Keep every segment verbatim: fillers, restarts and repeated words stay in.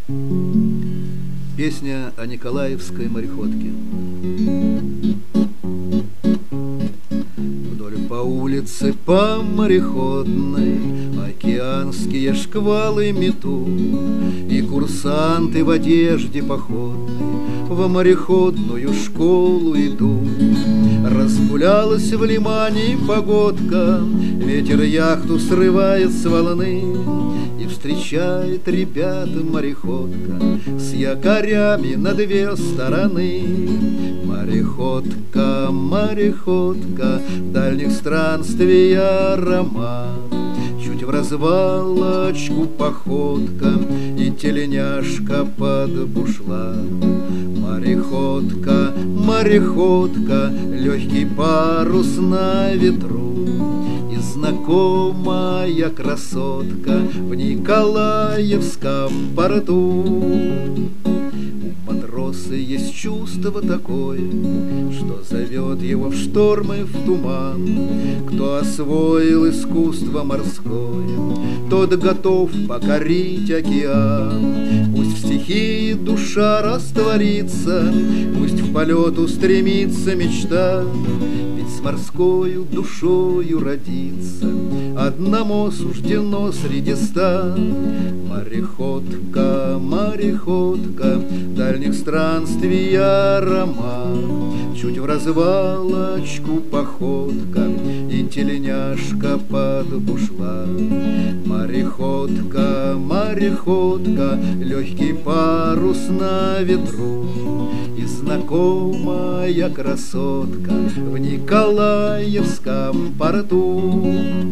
Песня о николаевской мореходке. Вдоль по улице по мореходной океанские шквалы мету, и курсанты в одежде походной в мореходную школу идут. Разгулялась в лимане погодка, ветер яхту срывает с волны, и встречает ребят мореходка с якорями на две стороны. Мореходка, мореходка, дальних странствий аромат, чуть в развалочку походка и тельняшка под бушлат. Мореходка, мореходка, легкий парус на ветру, и знакомая красотка в Николаевском порту. У матроса есть чувство такое, что зовет его в штормы, в туман. Кто освоил искусство морское, тот готов покорить океан. Пусть в стихии душа растворится, пусть в полет устремится мечта, ведь с морскою душою родиться одному суждено среди ста. Мореходка, мореходка, дальних странствий аромат, чуть в развалочку походка и тельняшка под бушлат. Мореходка, мореходка, легкий парус на ветру, и знакомая красотка в Николаевском порту.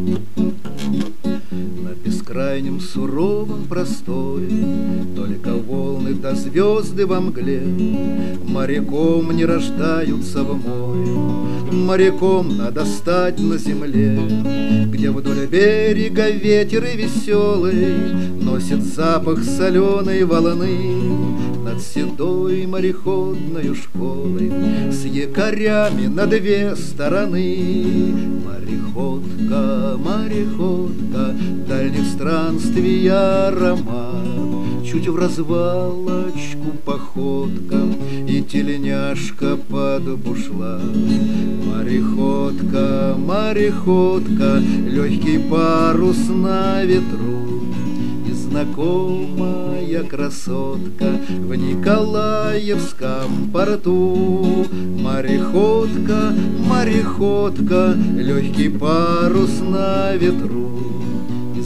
На бескрайнем суровом просторе только волны да звезды во мгле. Моряком не рождаются в море, моряком надо стать на земле, где вдоль берега ветер и веселый носит запах соленой волны. Над седой мореходной школой с якорями на две стороны. Мореходка, мореходка, дальних странствий аромат, чуть в развалочку походка и тельняшка под бушлат. Мореходка, мореходка, легкий парус на ветру, и знакомая красотка в Николаевском порту. Мореходка, мореходка, легкий парус на ветру, и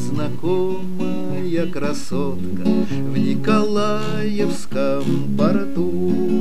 знакомая красотка в Николаевском порту.